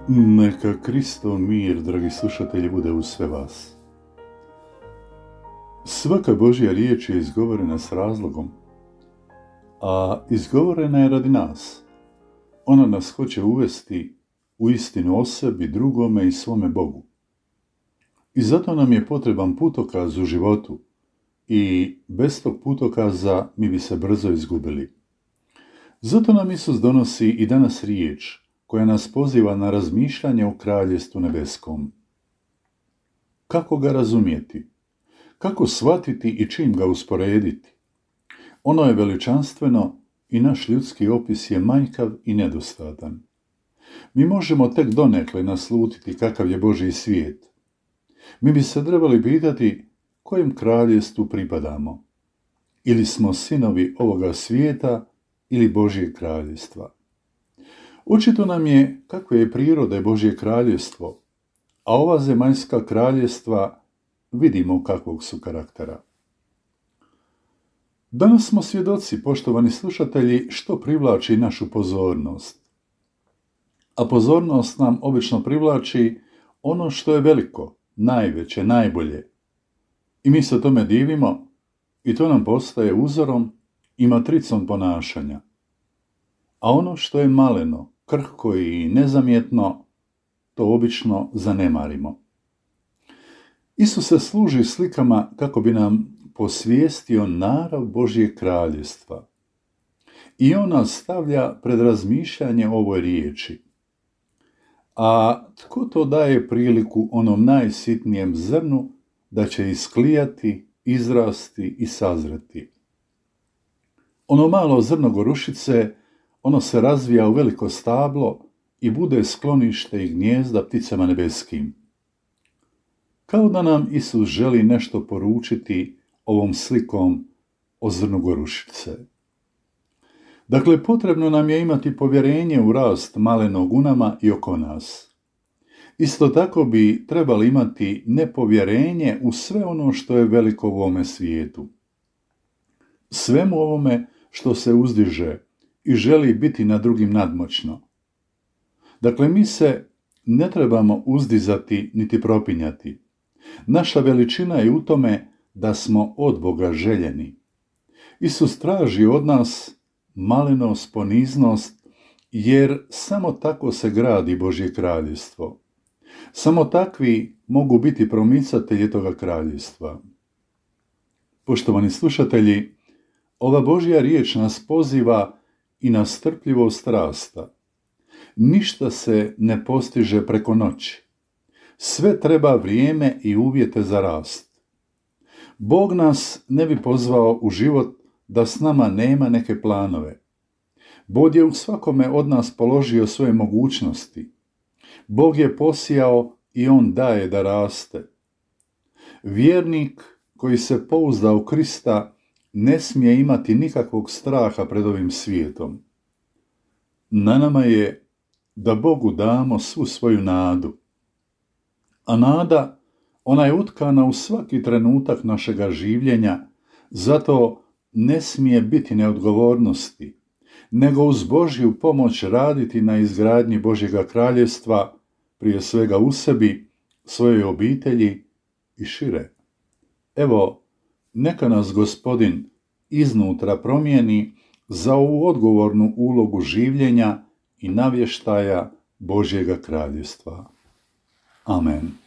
Neka Kristov mir, dragi slušatelji, bude uz sve vas. Svaka Božja riječ je izgovorena s razlogom, a izgovorena je radi nas. Ona nas hoće uvesti u istinu o sebi, drugome i svome Bogu. I zato nam je potreban putokaz u životu i bez tog putokaza mi bi se brzo izgubili. Zato nam Isus donosi i danas riječ koja nas poziva na razmišljanje o Kraljevstvu nebeskom. Kako ga razumjeti? Kako shvatiti i čim ga usporediti? Ono je veličanstveno i naš ljudski opis je manjkav i nedostatan. Mi možemo tek donekle naslutiti kakav je Božji svijet. Mi bi se trebali pitati kojem kraljevstvu pripadamo. Ili smo sinovi ovoga svijeta ili Božjeg kraljevstva. Očito nam je kakva je priroda Božje kraljevstvo, a ova zemaljska kraljevstva vidimo kakvog su karaktera. Danas smo svjedoci, poštovani slušatelji, što privlači našu pozornost. A pozornost nam obično privlači ono što je veliko, najveće, najbolje. I mi se tome divimo i to nam postaje uzorom i matricom ponašanja. A ono što je maleno, krhko i nezamjetno, to obično zanemarimo. Isus se služi slikama kako bi nam posvijestio narav Božjeg kraljevstva. I on nas stavlja pred razmišljanje o ovoj riječi. A tko to daje priliku onom najsitnijem zrnu da će isklijati, izrasti i sazreti? Ono malo zrno gorušice, ono se razvija u veliko stablo i bude sklonište i gnijezda pticama nebeskim. Kao da nam Isus želi nešto poručiti ovom slikom o zrnu gorušice. Dakle, potrebno nam je imati povjerenje u rast malenog u nama i oko nas. Isto tako bi trebali imati nepovjerenje u sve ono što je veliko u ovome svijetu. Svemu ovome što se uzdiže i želi biti na drugim nadmoćno. Dakle, mi se ne trebamo uzdizati niti propinjati. Naša veličina je u tome da smo od Boga željeni. Isus traži od nas malenost, poniznost, jer samo tako se gradi Božje kraljevstvo. Samo takvi mogu biti promicatelji toga kraljevstva. Poštovani slušatelji, ova Božja riječ nas poziva i na strpljivost rasta. Ništa se ne postiže preko noći. Sve treba vrijeme i uvjete za rast. Bog nas ne bi pozvao u život da s nama nema neke planove. Bog je u svakome od nas položio svoje mogućnosti. Bog je posijao i on daje da raste. Vjernik koji se pouzda u Krista ne smije imati nikakvog straha pred ovim svijetom. Na nama je da Bogu damo svu svoju nadu. A nada, ona je utkana u svaki trenutak našega življenja, zato ne smije biti neodgovornosti, nego uz Božju pomoć raditi na izgradnji Božjega kraljevstva, prije svega u sebi, svojoj obitelji i šire. Evo, neka nas Gospodin iznutra promijeni za ovu odgovornu ulogu življenja i navještaja Božjega kraljevstva. Amen.